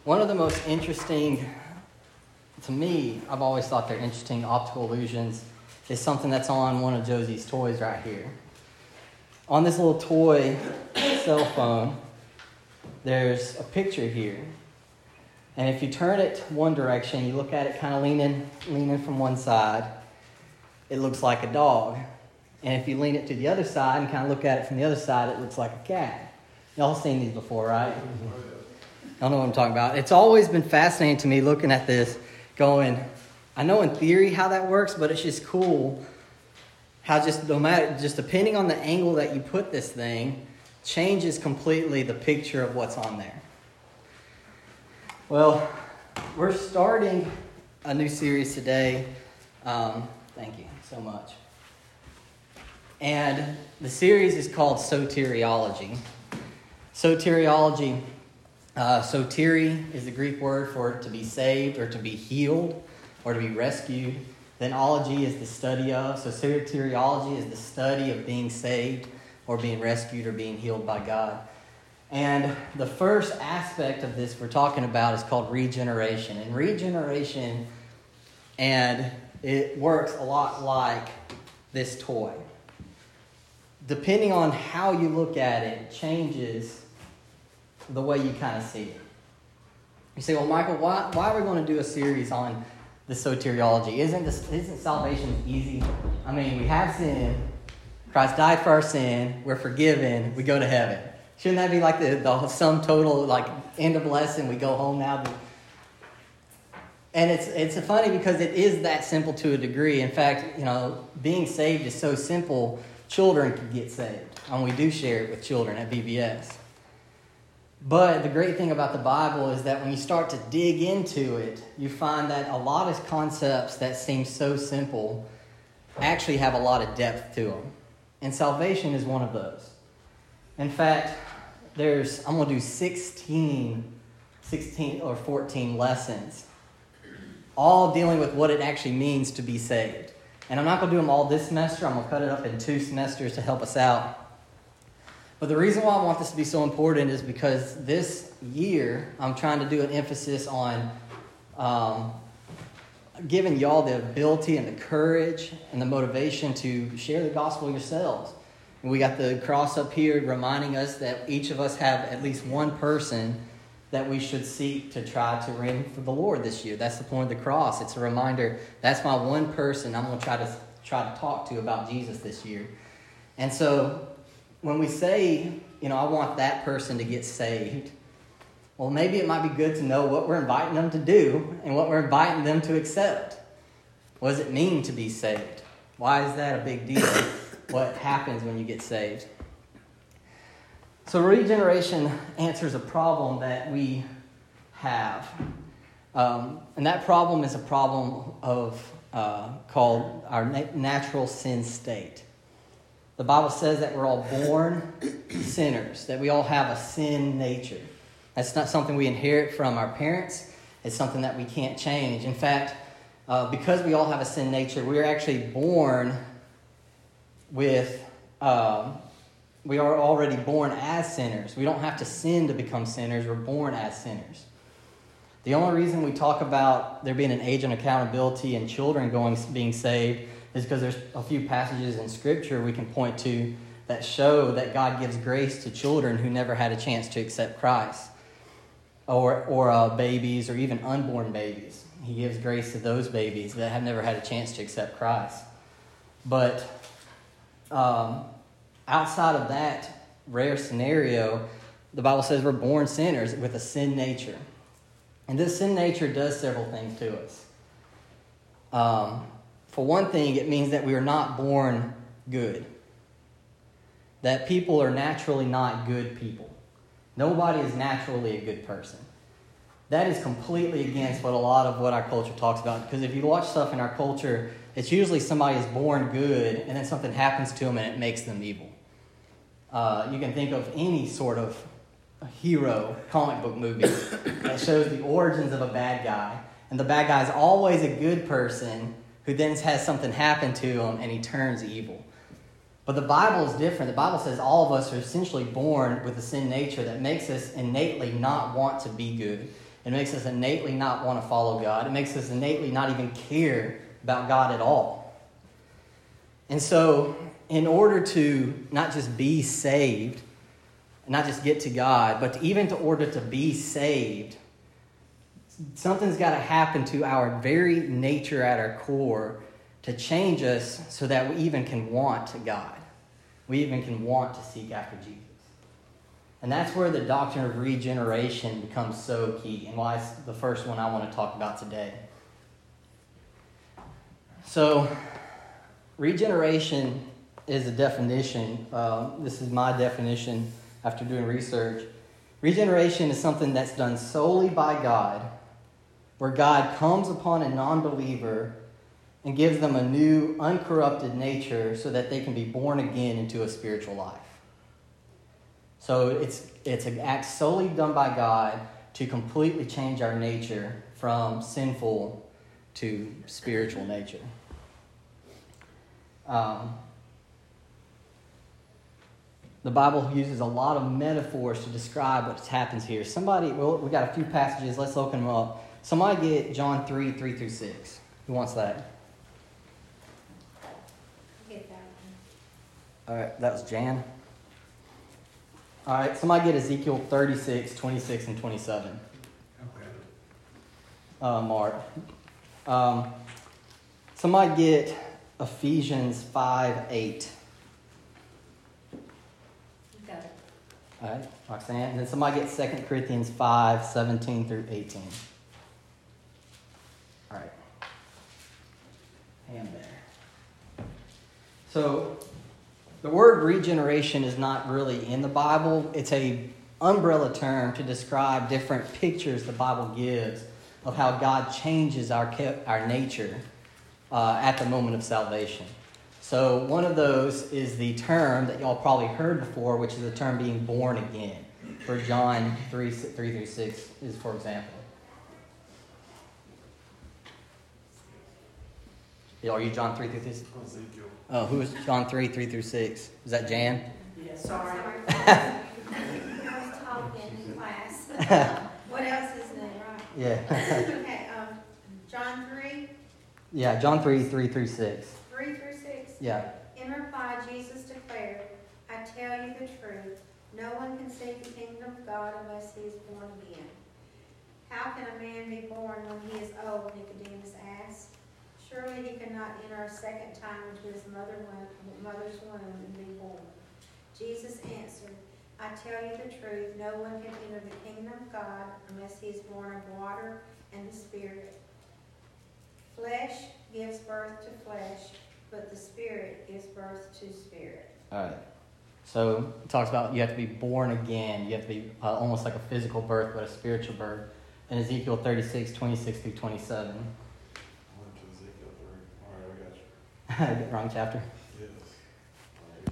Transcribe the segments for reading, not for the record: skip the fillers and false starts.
One of the most interesting, to me, I've always thought they're interesting optical illusions, is something that's on one of Josie's toys right here. On this little toy cell phone, there's a picture here. And if you turn it one direction, you look at it kind of leaning from one side, it looks like a dog. And if you lean it to the other side and kind of look at it from the other side, it looks like a cat. Y'all seen these before, right? I don't know what I'm talking about. It's always been fascinating to me looking at this, going, I know in theory how that works, but it's just cool how just depending on the angle that you put this thing, changes completely the picture of what's on there. Well, we're starting a new series today. Thank you so much. And the series is called Soteriology. Soteriology, soteri is the Greek word for to be saved or to be healed or to be rescued. Then ology is the study of. So soteriology is the study of being saved or being rescued or being healed by God. And the first aspect of this we're talking about is called regeneration. And regeneration, and it works a lot like this toy. Depending on how you look at it, it changes the way you kind of see it. You say, well, Michael, why are we going to do a series on the soteriology? Isn't salvation easy? I mean, we have sin. Christ died for our sin. We're forgiven. We go to heaven. Shouldn't that be like the sum total, like end of lesson? We go home now. And it's funny because it is that simple to a degree. In fact, being saved is so simple. Children can get saved, and we do share it with children at VBS. But the great thing about the Bible is that when you start to dig into it, you find that a lot of concepts that seem so simple actually have a lot of depth to them. And salvation is one of those. In fact, I'm going to do 16 or 14 lessons, all dealing with what it actually means to be saved. And I'm not going to do them all this semester. I'm going to cut it up in 2 semesters to help us out. But the reason why I want this to be so important is because this year I'm trying to do an emphasis on giving y'all the ability and the courage and the motivation to share the gospel yourselves. And we got the cross up here reminding us that each of us have at least one person that we should seek to try to win for the Lord this year. That's the point of the cross. It's a reminder, that's my one person I'm going to try to talk to about Jesus this year. And so when we say, I want that person to get saved, well, maybe it might be good to know what we're inviting them to do and what we're inviting them to accept. What does it mean to be saved? Why is that a big deal? What happens when you get saved? So regeneration answers a problem that we have. And that problem is a problem called our natural sin state. The Bible says that we're all born sinners, that we all have a sin nature. That's not something we inherit from our parents. It's something that we can't change. In fact, because we all have a sin nature, we are actually born with... we are already born as sinners. We don't have to sin to become sinners. We're born as sinners. The only reason we talk about there being an age of accountability and children being saved is because there's a few passages in Scripture we can point to that show that God gives grace to children who never had a chance to accept Christ, or babies, or even unborn babies. He gives grace to those babies that have never had a chance to accept Christ. But outside of that rare scenario, the Bible says we're born sinners with a sin nature. And this sin nature does several things to us. For one thing, it means that we are not born good. That people are naturally not good people. Nobody is naturally a good person. That is completely against what our culture talks about. Because if you watch stuff in our culture, it's usually somebody is born good and then something happens to them and it makes them evil. You can think of any sort of hero comic book movie that shows the origins of a bad guy. And the bad guy is always a good person who then has something happen to him and he turns evil. But the Bible is different. The Bible says all of us are essentially born with a sin nature that makes us innately not want to be good. It makes us innately not want to follow God. It makes us innately not even care about God at all. And so, in order to not just be saved, not just get to God, but even in order to be saved, something's got to happen to our very nature at our core to change us so that we even can want God. We even can want to seek after Jesus. And that's where the doctrine of regeneration becomes so key, and why it's the first one I want to talk about today. So, regeneration is a definition. This is my definition after doing research. Regeneration is something that's done solely by God, where God comes upon a non-believer and gives them a new, uncorrupted nature so that they can be born again into a spiritual life. So it's an act solely done by God to completely change our nature from sinful to spiritual nature. The Bible uses a lot of metaphors to describe what happens here. We got a few passages. Let's open them up. Somebody get John 3:3-6. Who wants that? Get that All right, that was Jan. All right, somebody get Ezekiel 36:26 and 27. Okay. Mark. Somebody get Ephesians 5:8. You got it. All right, Roxanne. And then somebody get 2 Corinthians 5:17-18. All right. Hand there. So, the word regeneration is not really in the Bible. It's a umbrella term to describe different pictures the Bible gives of how God changes our nature at the moment of salvation. So one of those is the term that y'all probably heard before, which is the term being born again, for John 3:3-6 is, for example. Are you John 3:3-6? Ezekiel. Oh, who is John 3:3-6? Is that Jan? Yes. Sorry. I was talking in class. What else is there, right? Yeah. Okay, John 3, Yeah, John 3:3-6. 3-6. Yeah. In reply, Jesus declared, I tell you the truth, no one can see the kingdom of God unless he is born again. How can a man be born when he is old? Nicodemus asked. Surely he cannot enter a second time into his mother's womb and be born. Jesus answered, I tell you the truth, no one can enter the kingdom of God unless he is born of water and the Spirit. Flesh gives birth to flesh, but the Spirit gives birth to spirit. All right. So it talks about you have to be born again. You have to be almost like a physical birth, but a spiritual birth. In Ezekiel 36:26-27. I went to Ezekiel 3. All right, I got you. Wrong chapter. Yes. All right.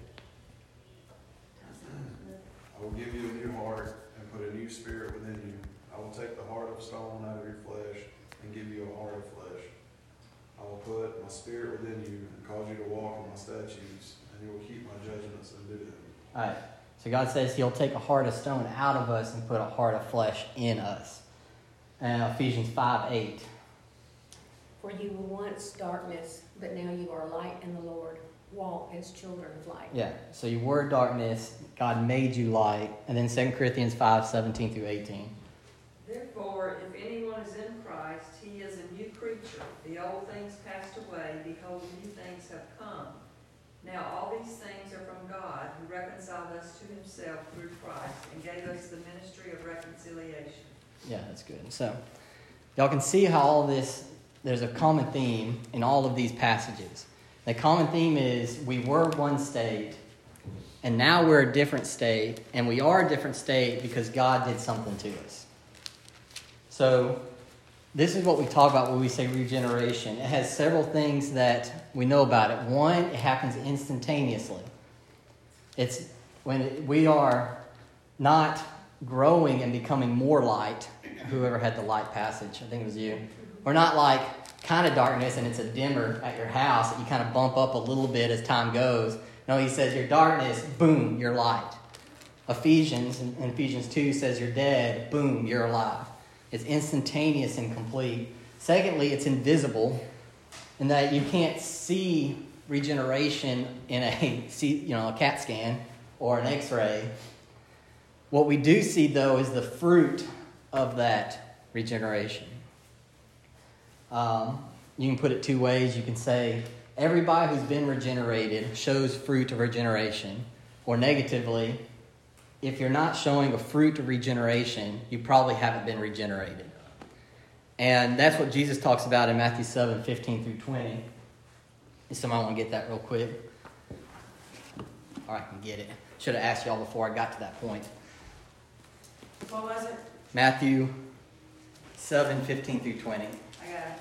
I will give you a new heart and put a new spirit within you. I will take the heart of stone out of your flesh and give you a heart of flesh. I will put my spirit within you and cause you to walk in my statutes, and you will keep my judgments and do them. All right. So God says he'll take a heart of stone out of us and put a heart of flesh in us. And Ephesians 5:8. For you were once darkness, but now you are light in the Lord. Walk as children of light. Yeah. So you were darkness. God made you light. And then 2 Corinthians 5:17-18. Therefore, if anyone is in Christ, he is a new creature. The old things passed away. Behold, new things have come. Now all these things are from God, who reconciled us to himself through Christ and gave us the ministry of reconciliation. Yeah, that's good. So y'all can see how all this, there's a common theme in all of these passages. The common theme is we were one state, and now we're a different state, and we are a different state because God did something to us. So this is what we talk about when we say regeneration. It has several things that we know about it. One, it happens instantaneously. It's when we are not growing and becoming more light. Whoever had the light passage, I think it was you. We're not like kind of darkness and it's a dimmer at your house that you kind of bump up a little bit as time goes. No, he says your darkness, boom, you're light. Ephesians 2 says you're dead, boom, you're alive. It's instantaneous and complete. Secondly, it's invisible in that you can't see regeneration in a CAT scan or an X-ray. What we do see, though, is the fruit of that regeneration. You can put it two ways. You can say everybody who's been regenerated shows fruit of regeneration. Or negatively, if you're not showing a fruit of regeneration, you probably haven't been regenerated. And that's what Jesus talks about in Matthew 7, 15 through 20. If somebody want to get that real quick. Or I can get it. Should have asked y'all before I got to that point. What was it? Matthew 7, 15 through 20. I got it.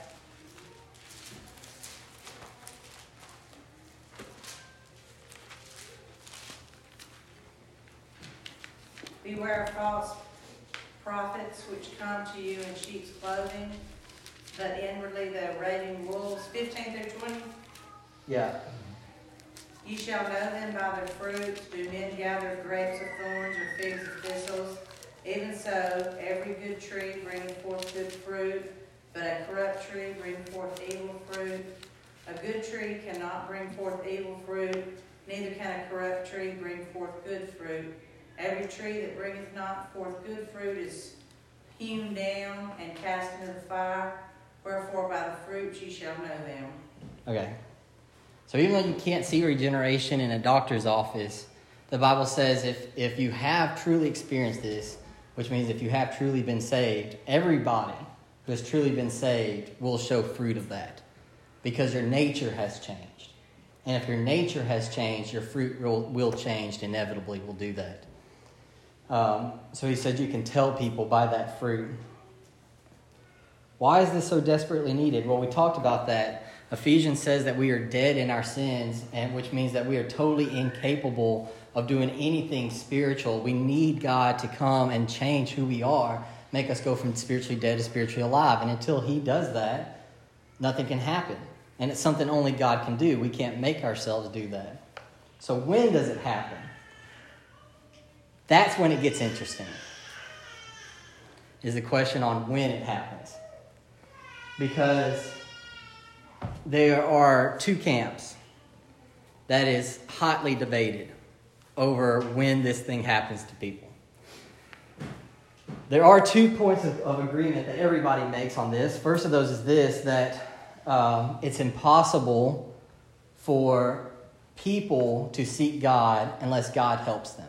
Beware of false prophets which come to you in sheep's clothing, but inwardly they're ravening wolves. 15 through 20. Yeah. You shall know them by their fruits. Do men gather grapes of thorns or figs of thistles? Even so, every good tree bringeth forth good fruit, but a corrupt tree bringeth forth evil fruit. A good tree cannot bring forth evil fruit, neither can a corrupt tree bring forth good fruit. Every tree that bringeth not forth good fruit is hewn down and cast into the fire. Wherefore by the fruits ye shall know them. Okay. So even though you can't see regeneration in a doctor's office, the Bible says if you have truly experienced this, which means if you have truly been saved, everybody who has truly been saved will show fruit of that because your nature has changed. And if your nature has changed, your fruit will change, inevitably will do that. So he said you can tell people by that fruit. Why is this so desperately needed? Well, we talked about that. Ephesians says that we are dead in our sins, and which means that we are totally incapable of doing anything spiritual. We need God to come and change who we are, make us go from spiritually dead to spiritually alive. And until he does that, nothing can happen. And it's something only God can do. We can't make ourselves do that. So when does it happen? That's when it gets interesting, is the question on when it happens. Because there are two camps that is hotly debated over when this thing happens to people. There are 2 points of agreement that everybody makes on this. First of those is this, that it's impossible for people to seek God unless God helps them.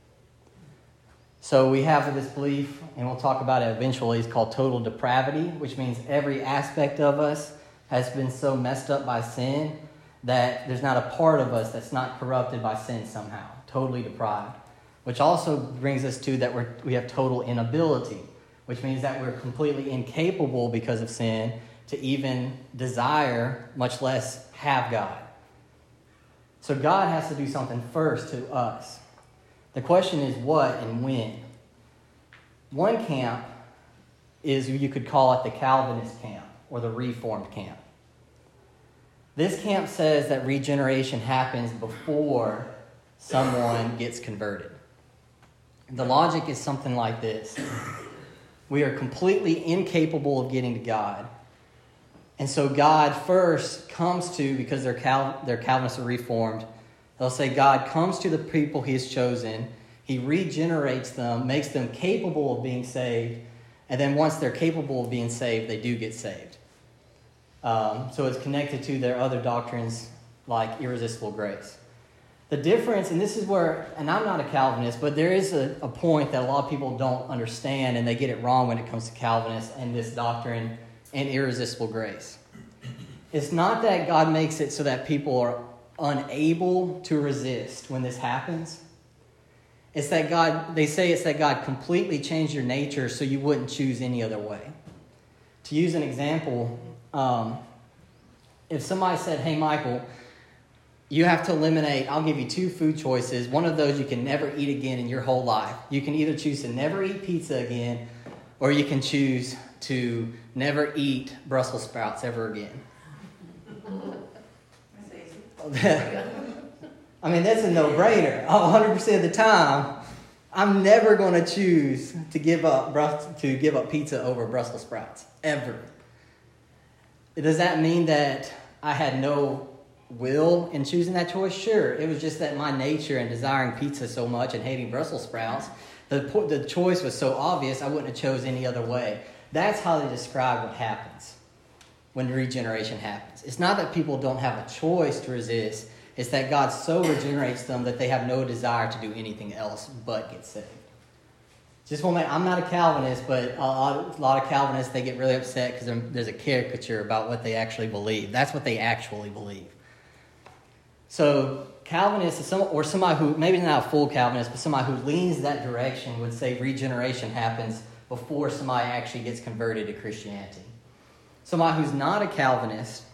So we have this belief, and we'll talk about it eventually, it's called total depravity, which means every aspect of us has been so messed up by sin that there's not a part of us that's not corrupted by sin somehow, totally deprived. Which also brings us to that we have total inability, which means that we're completely incapable because of sin to even desire, much less have God. So God has to do something first to us. The question is what and when. One camp is, you could call it the Calvinist camp or the Reformed camp. This camp says that regeneration happens before someone gets converted. The logic is something like this. We are completely incapable of getting to God. And so God first comes to, because they're Calvinists or Reformed, they'll say God comes to the people he has chosen, he regenerates them, makes them capable of being saved, and then once they're capable of being saved, they do get saved. So it's connected to their other doctrines like irresistible grace. The difference, and this is where, and I'm not a Calvinist, but there is a point that a lot of people don't understand, and they get it wrong when it comes to Calvinists and this doctrine and irresistible grace. It's not that God makes it so that people are unable to resist when this happens. It's that God completely changed your nature so you wouldn't choose any other way. To use an example, if somebody said, hey, Michael, you have to eliminate, I'll give you 2 food choices. One of those you can never eat again in your whole life. You can either choose to never eat pizza again, or you can choose to never eat Brussels sprouts ever again. That's easy. I mean, that's a no-brainer. 100% of the time, I'm never going to choose to give up pizza over Brussels sprouts, ever. Does that mean that I had no will in choosing that choice? Sure. It was just that my nature and desiring pizza so much and hating Brussels sprouts, the choice was so obvious I wouldn't have chose any other way. That's how they describe what happens when regeneration happens. It's not that people don't have a choice to resist. It's that God so regenerates them that they have no desire to do anything else but get saved. I'm not a Calvinist, but a lot of Calvinists, they get really upset because there's a caricature about what they actually believe. That's what they actually believe. So Calvinists, or somebody who, maybe not a full Calvinist, but somebody who leans that direction would say regeneration happens before somebody actually gets converted to Christianity. Somebody who's not a Calvinist,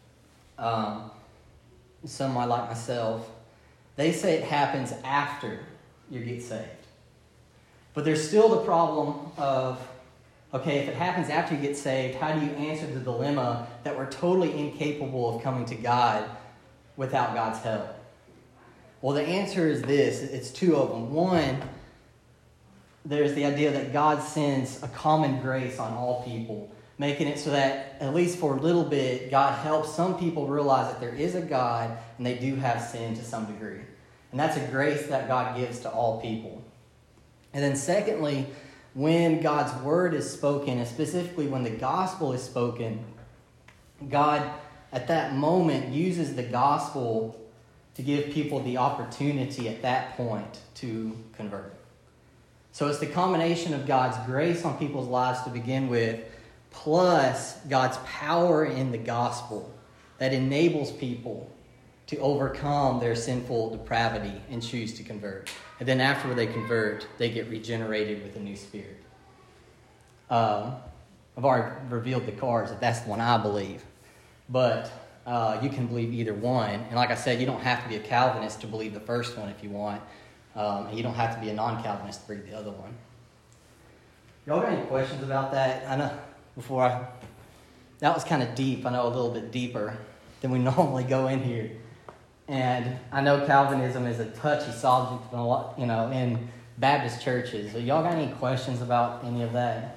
somebody like myself, they say it happens after you get saved. But there's still the problem of, okay, if it happens after you get saved, how do you answer the dilemma that we're totally incapable of coming to God without God's help? Well, the answer is this. It's two of them. One, there's the idea that God sends a common grace on all people, making it so that, at least for a little bit, God helps some people realize that there is a God and they do have sin to some degree. And that's a grace that God gives to all people. And then secondly, when God's word is spoken, and specifically when the gospel is spoken, God at that moment uses the gospel to give people the opportunity at that point to convert. So it's the combination of God's grace on people's lives to begin with, plus God's power in the gospel that enables people to overcome their sinful depravity and choose to convert. And then after they convert, they get regenerated with a new spirit. I've already revealed the cards that that's the one I believe. But you can believe either one. And like I said, you don't have to be a Calvinist to believe the first one if you want. And you don't have to be a non-Calvinist to believe the other one. Y'all got any questions about that? I know that was kind of deep. I know a little bit deeper than we normally go in here. And I know Calvinism is a touchy subject, in Baptist churches. So y'all got any questions about any of that?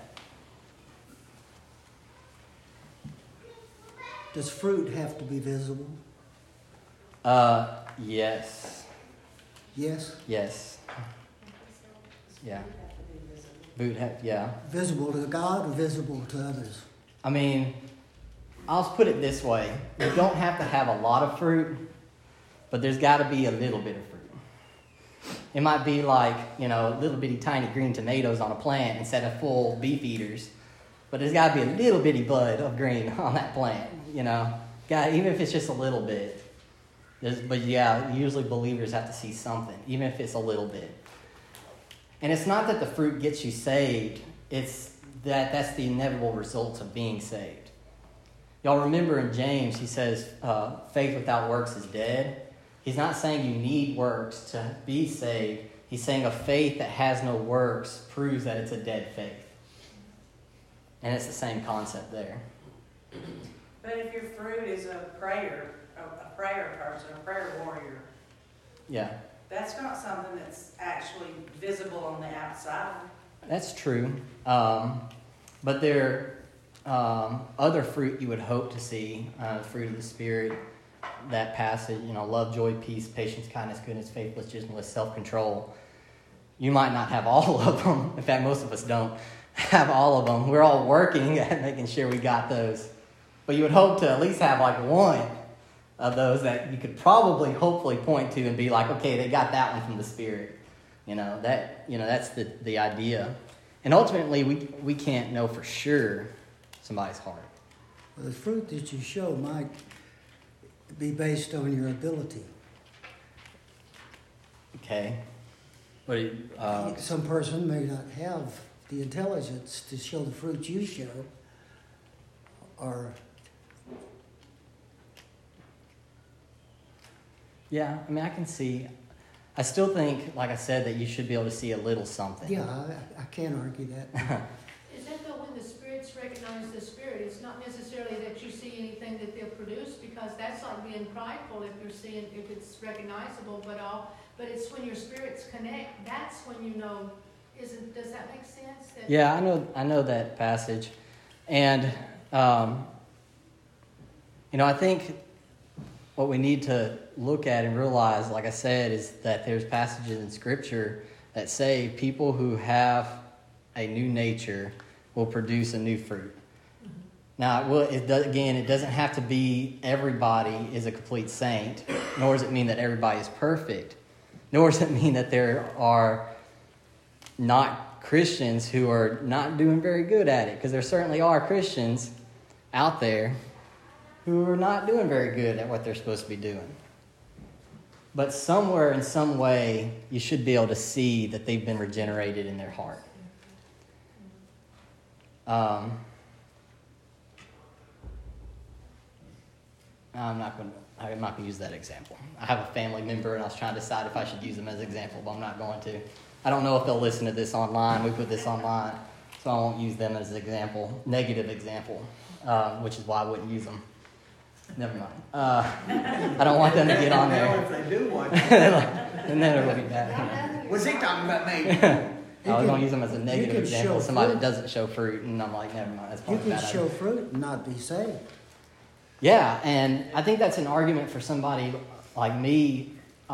Does fruit have to be visible? Yes. Yes? Yes. Yeah. Visible to God or visible to others? I mean, I'll put it this way. You don't have to have a lot of fruit, but there's got to be a little bit of fruit. It might be like, little bitty tiny green tomatoes on a plant instead of full beef eaters. But there's got to be a little bitty bud of green on that plant, even if it's just a little bit. Usually believers have to see something, even if it's a little bit. And it's not that the fruit gets you saved. It's that's the inevitable result of being saved. Y'all remember in James, he says, faith without works is dead. He's not saying you need works to be saved. He's saying a faith that has no works proves that it's a dead faith. And it's the same concept there. But if your fruit is a prayer person, a prayer warrior, yeah, that's not something that's actually visible on the outside. That's true. But there are other fruit you would hope to see, fruit of the Spirit, that passage, love, joy, peace, patience, kindness, goodness, faithfulness, gentleness, self-control. You might not have all of them. In fact, most of us don't have all of them. We're all working at making sure we got those. But you would hope to at least have like one of those that you could hopefully point to and be like, okay, they got that one from the Spirit. That's the idea. And ultimately, we can't know for sure somebody's heart. Well, the fruit that you show might be based on your ability. Okay. Some person may not have the intelligence to show the fruit you show, or... Yeah, I can see. I still think, like I said, that you should be able to see a little something. Yeah, I can't argue that. Is that though when the Spirit's recognized recognize the Spirit. It's not necessarily that you see anything that they'll produce, because that's like being prideful if it's recognizable, but it's when your spirits connect, that's when you know. Does that make sense? Yeah, I know that passage. And, I think what we need to look at and realize, like I said, is that there's passages in Scripture that say people who have a new nature will produce a new fruit. Now, it doesn't have to be everybody is a complete saint, nor does it mean that everybody is perfect, nor does it mean that there are not Christians who are not doing very good at it, because there certainly are Christians out there who are not doing very good at what they're supposed to be doing. But somewhere in some way, you should be able to see that they've been regenerated in their heart. I'm not going to use that example. I have a family member, and I was trying to decide if I should use them as an example, but I'm not going to. I don't know if they'll listen to this online. We put this online, so I won't use them as an example, negative example, which is why I wouldn't use them. Never mind. I don't want them to get on there. If they do watch And then it'll be bad. What's he talking about me? I was going to use them as a negative example. Somebody that doesn't show fruit, and I'm like, never mind. That's You probably can bad. show fruit and not be saved. Yeah, and I think that's an argument for somebody like me,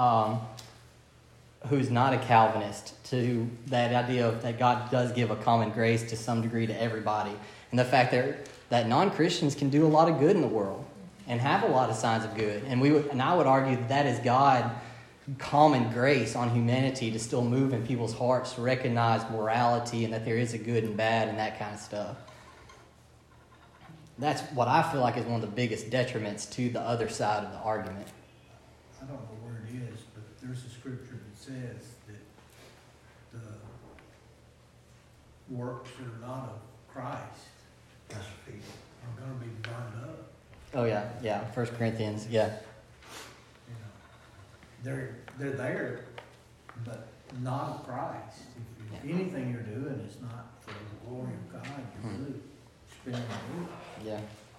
who's not a Calvinist, to that idea of that God does give a common grace to some degree to everybody, and the fact that non-Christians can do a lot of good in the world and have a lot of signs of good, and I would argue that is God common grace on humanity to still move in people's hearts to recognize morality and that there is a good and bad and that kind of stuff. That's what I feel like is one of the biggest detriments to the other side of the argument. I don't know where it is, but there's a scripture that says that the works that are not of Christ are going to be burned up. Oh yeah, 1 Corinthians, yeah. You know, they're there, but not of Christ. If anything you're doing is not for the glory of God, you're really spinning the wheel. Yeah.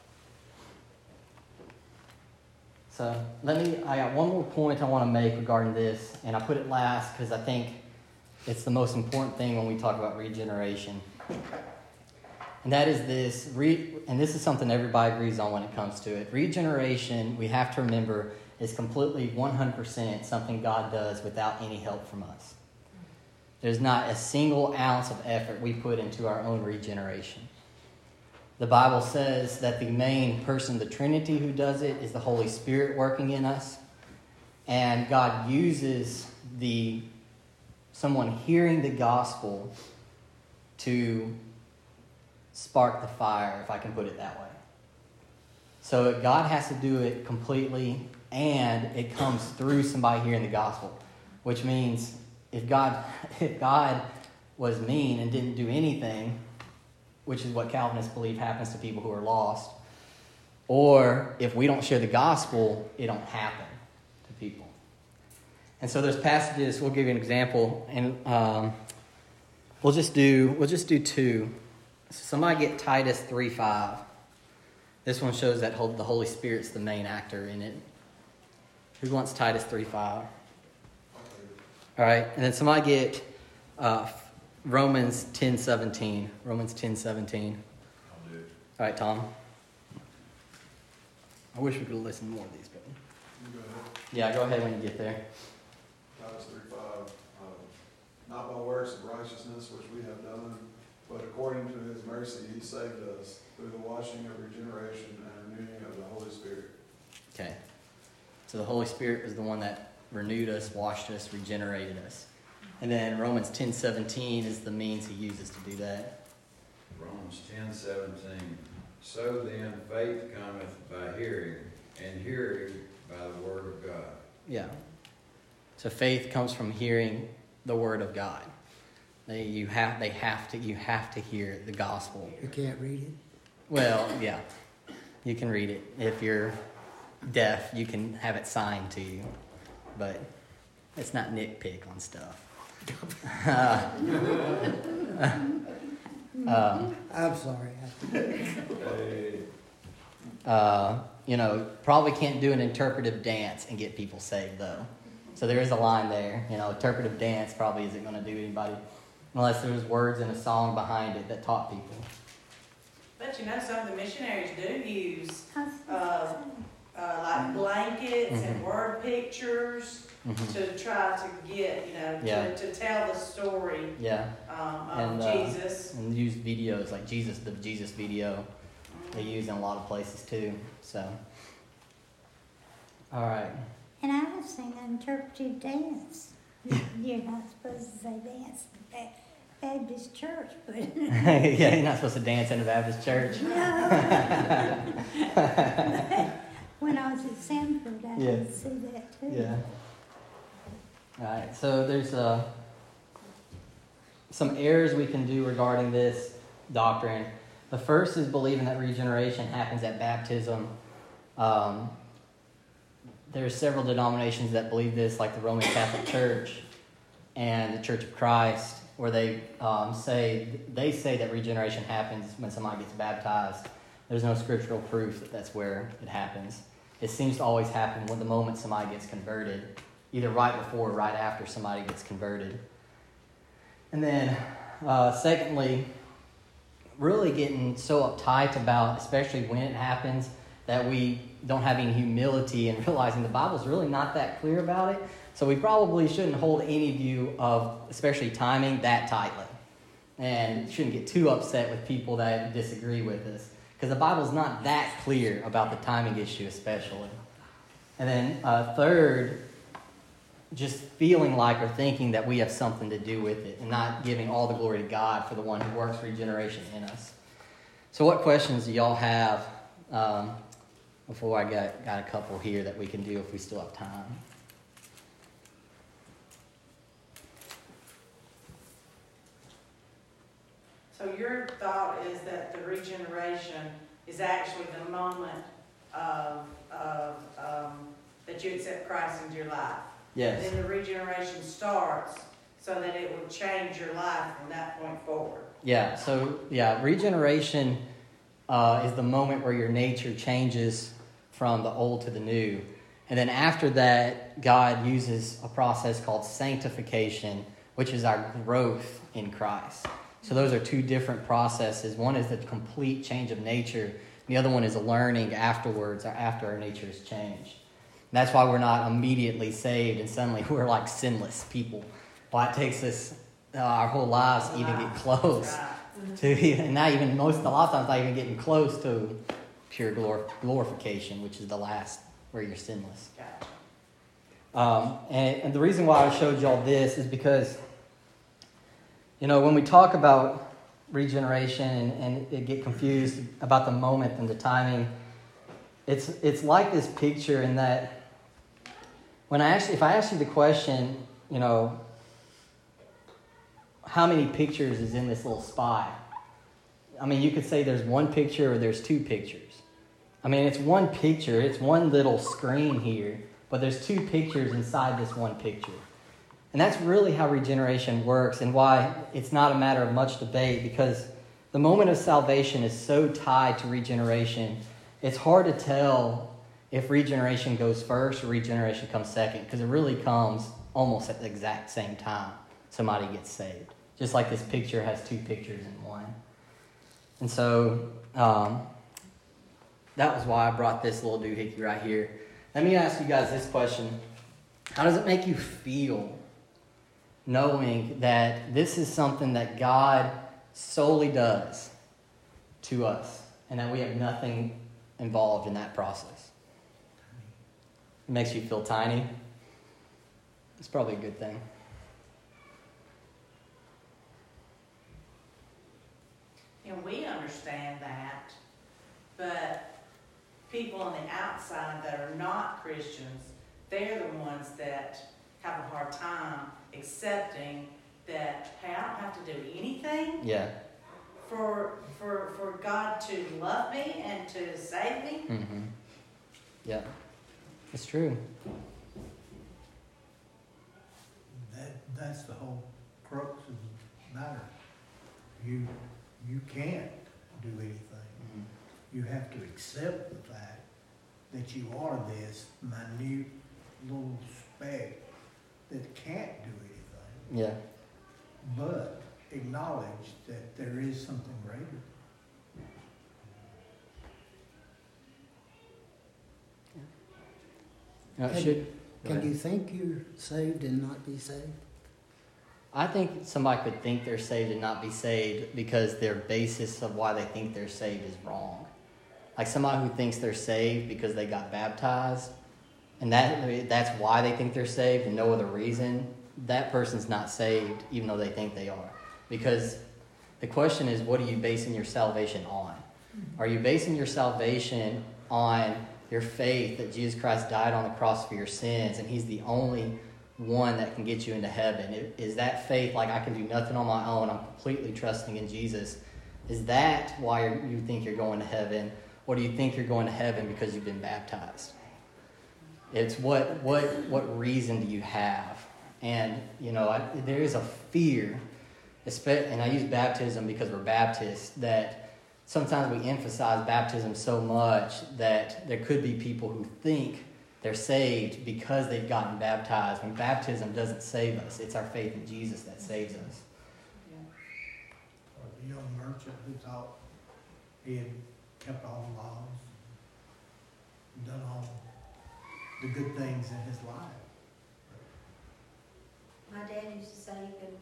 So I got one more point I want to make regarding this, and I put it last because I think it's the most important thing when we talk about regeneration. And that is this, and this is something everybody agrees on when it comes to it. Regeneration, we have to remember, is completely 100% something God does without any help from us. There's not a single ounce of effort we put into our own regeneration. The Bible says that the main person of the Trinity who does it is the Holy Spirit working in us. And God uses someone hearing the gospel to spark the fire, if I can put it that way. So God has to do it completely, and it comes through somebody hearing the gospel, which means if God was mean and didn't do anything, which is what Calvinists believe happens to people who are lost, or if we don't share the gospel, it don't happen to people. And so there's passages. We'll give you an example, and we'll just do two. So somebody get Titus 3:5. This one shows that the Holy Spirit's the main actor in it. Who wants Titus 3:5? All right, and then somebody get Romans 10:17. Romans 10:17. I'll do it. All right, Tom. I wish we could have listened to more of these, but You go ahead. yeah, go ahead when you get there. Titus 3:5. Not by works of righteousness which we have done, but according to his mercy he saved us through the washing of regeneration and renewing of the Holy Spirit. Okay. So the Holy Spirit is the one that renewed us, washed us, regenerated us. And then Romans 10:17 is the means he uses to do that. Romans 10:17. So then faith cometh by hearing, and hearing by the word of God. Yeah. So faith comes from hearing the word of God. You have to hear the gospel. You can't read it. Well, yeah. You can read it. If you're deaf, you can have it signed to you. But it's not nitpick on stuff. I'm sorry. Probably can't do an interpretive dance and get people saved, though. So there is a line there. Interpretive dance probably isn't going to do anybody unless there's words in a song behind it that taught people. But some of the missionaries do use like blankets and word pictures to try to get, to tell the story of Jesus. And use videos like the Jesus video. They use in a lot of places too. So, all right. And I was singing interpretive dance. You're not supposed to say dance in Baptist church, but... Yeah, you're not supposed to dance in a Baptist church. No. When I was at Sanford, I could see that too. Yeah. All right, so there's some errors we can do regarding this doctrine. The first is believing that regeneration happens at baptism. There's several denominations that believe this, like the Roman Catholic Church and the Church of Christ, where they say that regeneration happens when somebody gets baptized. There's no scriptural proof that that's where it happens. It seems to always happen when the moment somebody gets converted, either right before or right after somebody gets converted. And then, secondly, really getting so uptight about, especially when it happens, that we don't have any humility and realizing the Bible's really not that clear about it. So we probably shouldn't hold any view of, especially timing, that tightly. And shouldn't get too upset with people that disagree with us. Because the Bible's not that clear about the timing issue especially. And then third, just feeling like or thinking that we have something to do with it and not giving all the glory to God for the one who works regeneration in us. So what questions do y'all have before I got a couple here that we can do if we still have time? So your thought is that the regeneration is actually the moment of that you accept Christ into your life. Yes. Then the regeneration starts so that it will change your life from that point forward. Yeah, so regeneration is the moment where your nature changes from the old to the new. And then after that, God uses a process called sanctification, which is our growth in Christ. So those are two different processes. One is the complete change of nature. The other one is a learning afterwards, or after our nature has changed. And that's why we're not immediately saved and suddenly we're like sinless people. Why it takes us our whole lives to even get close to, and not even a lot of times not even getting close to pure glorification, which is the last where you're sinless. And the reason why I showed y'all this is because, when we talk about regeneration and it get confused about the moment and the timing, it's like this picture in that if I ask you the question, how many pictures is in this little spot? I mean, you could say there's one picture or there's two pictures. I mean, it's one picture, it's one little screen here, but there's two pictures inside this one picture. And that's really how regeneration works and why it's not a matter of much debate, because the moment of salvation is so tied to regeneration, it's hard to tell if regeneration goes first or regeneration comes second, because it really comes almost at the exact same time somebody gets saved. Just like this picture has two pictures in one. And so that was why I brought this little doohickey right here. Let me ask you guys this question. How does it make you feel knowing that this is something that God solely does to us and that we have nothing involved in that process? It makes you feel tiny. It's probably a good thing. And we understand that, but people on the outside that are not Christians, they're the ones that have a hard time accepting that, hey, I don't have to do anything for God to love me and to save me. Mm-hmm. Yeah, it's true. That's the whole crux of the matter. You you can't do anything. You have to accept the fact that you are this minute little speck that can't do anything, Yeah. but acknowledge that there is something greater. Can you think you're saved and not be saved? I think somebody could think they're saved and not be saved because their basis of why they think they're saved is wrong. Like somebody who thinks they're saved because they got baptized, and that's why they think they're saved and no other reason, that person's not saved even though they think they are. Because the question is, what are you basing your salvation on? Are you basing your salvation on your faith that Jesus Christ died on the cross for your sins and he's the only one that can get you into heaven? Is that faith like I can do nothing on my own, I'm completely trusting in Jesus? Is that why you think you're going to heaven? Or do you think you're going to heaven because you've been baptized? It's what reason do you have? And, there is a fear, and I use baptism because we're Baptists, that sometimes we emphasize baptism so much that there could be people who think they're saved because they've gotten baptized, when baptism doesn't save us. It's our faith in Jesus that saves us. Or the young merchant who thought he had kept all the laws, done all the good things in his life. My dad used to say you could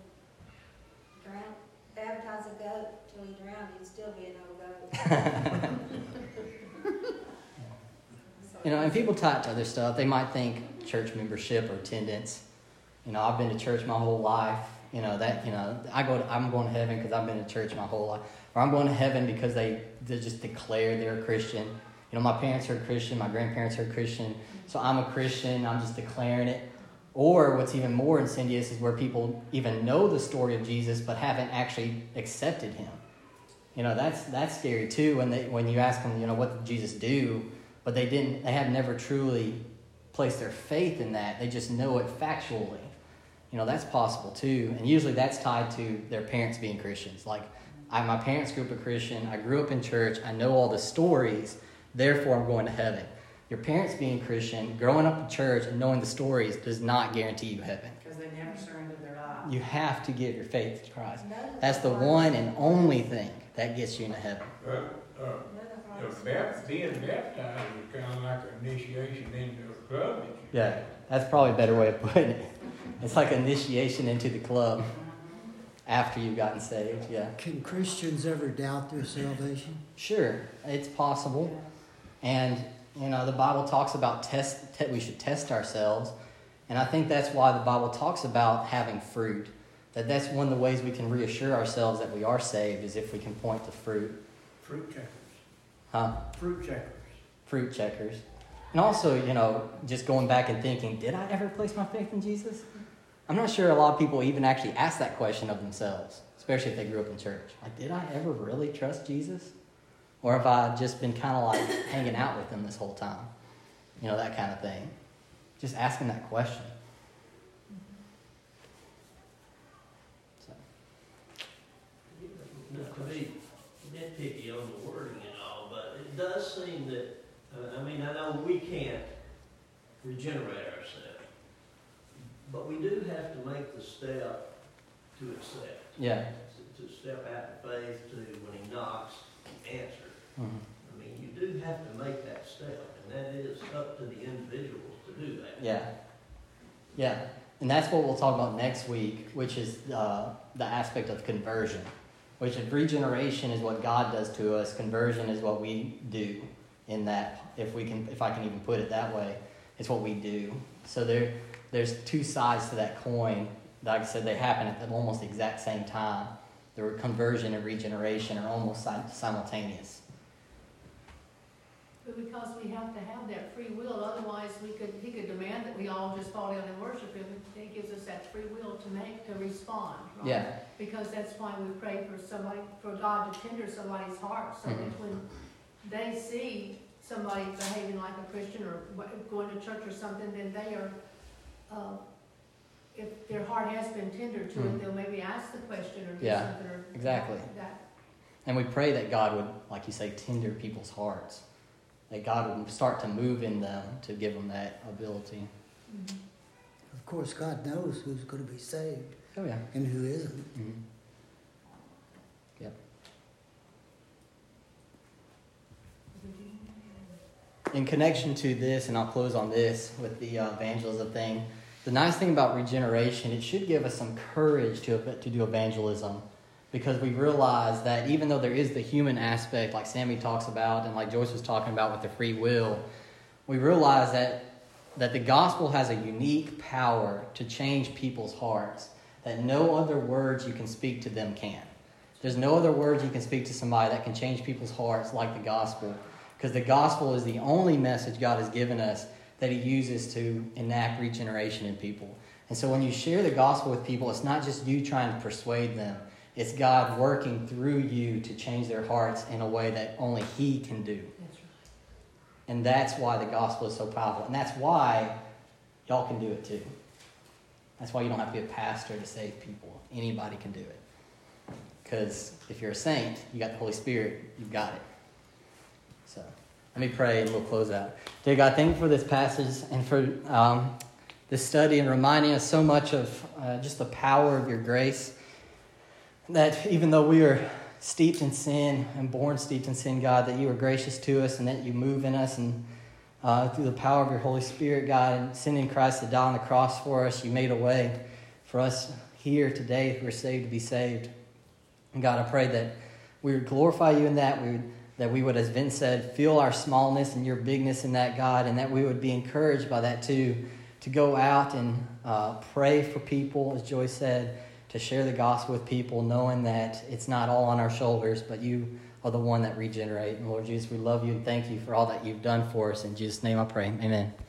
baptize a goat till he drowned, he'd still be an old goat. And people tie it to other stuff. They might think church membership or attendance. I've been to church my whole life. I'm going to heaven because I've been to church my whole life. Or I'm going to heaven because they just declare they're a Christian. My parents are a Christian, my grandparents are a Christian, so I'm a Christian, I'm just declaring it. Or what's even more insidious is where people even know the story of Jesus but haven't actually accepted him. That's scary too when you ask them, what did Jesus do? But they have never truly placed their faith in that. They just know it factually. That's possible too. And usually that's tied to their parents being Christians. Like, my parents grew up a Christian, I grew up in church, I know all the stories, therefore I'm going to heaven. Your parents being Christian, growing up in church and knowing the stories does not guarantee you heaven. Because they never surrendered their lives. You have to give your faith to Christ. That's the one and only thing that gets you into heaven. Being baptized is kind of like an initiation into a club. Yeah, that's probably a better way of putting it. It's like initiation into the club after you've gotten saved, yeah. Can Christians ever doubt their salvation? Sure, it's possible. And, the Bible talks about we should test ourselves. And I think that's why the Bible talks about having fruit. That's one of the ways we can reassure ourselves that we are saved, is if we can point to fruit. Fruit checkers. Huh? Fruit checkers. Fruit checkers. And also, just going back and thinking, did I ever place my faith in Jesus? I'm not sure a lot of people even actually ask that question of themselves, especially if they grew up in church. Like, did I ever really trust Jesus? Or have I just been kind of like hanging out with him this whole time? That kind of thing. Just asking that question. So. Not to be nitpicky on the wording and all, but it does seem that, I know we can't regenerate ourselves, but we do have to make the step to accept. Yeah. To step out in faith, to when he knocks, answer. Mm-hmm. You do have to make that step, and that is up to the individuals to do that. Yeah. Yeah. And that's what we'll talk about next week, which is the aspect of conversion. Which is regeneration is what God does to us. Conversion is what we do in that, if I can even put it that way, it's what we do. So there's two sides to that coin. Like I said, they happen at almost the exact same time. The conversion and regeneration are almost simultaneous. But because we have to have that free will, otherwise he could demand that we all just fall down and worship him. He gives us that free will to respond, right? Yeah. Because that's why we pray for God to tender somebody's heart, so that when they see somebody behaving like a Christian or going to church or something, then they are, if their heart has been tendered to it, they'll maybe ask the question or do something or exactly. that. And we pray that God would, like you say, tender people's hearts. That God would start to move in them to give them that ability. Of course, God knows who's going to be saved Oh, yeah. and who isn't. Mm-hmm. Yep. In connection to this, and I'll close on this with the evangelism thing, the nice thing about regeneration, it should give us some courage to do evangelism, because we realize that even though there is the human aspect, like Sammy talks about and like Joyce was talking about with the free will, we realize that the gospel has a unique power to change people's hearts that no other words you can speak to them can. There's no other words you can speak to somebody that can change people's hearts like the gospel, because the gospel is the only message God has given us that he uses to enact regeneration in people. And so when you share the gospel with people, it's not just you trying to persuade them. It's God working through you to change their hearts in a way that only he can do. That's right. And that's why the gospel is so powerful. And that's why y'all can do it too. That's why you don't have to be a pastor to save people. Anybody can do it. Because if you're a saint, you got the Holy Spirit, you've got it. So let me pray and we'll close out. Dear God, thank you for this passage and for this study and reminding us so much of just the power of your grace. That even though we are steeped in sin and born steeped in sin, God, that you are gracious to us and that you move in us, and through the power of your Holy Spirit, God, and sending Christ to die on the cross for us, you made a way for us here today who are saved to be saved. And God, I pray that we would glorify you in that, that we would, as Vince said, feel our smallness and your bigness in that, God, and that we would be encouraged by that too, to go out and pray for people, as Joyce said, to share the gospel with people, knowing that it's not all on our shoulders, but you are the one that regenerate. And Lord Jesus, we love you and thank you for all that you've done for us. In Jesus' name I pray. Amen.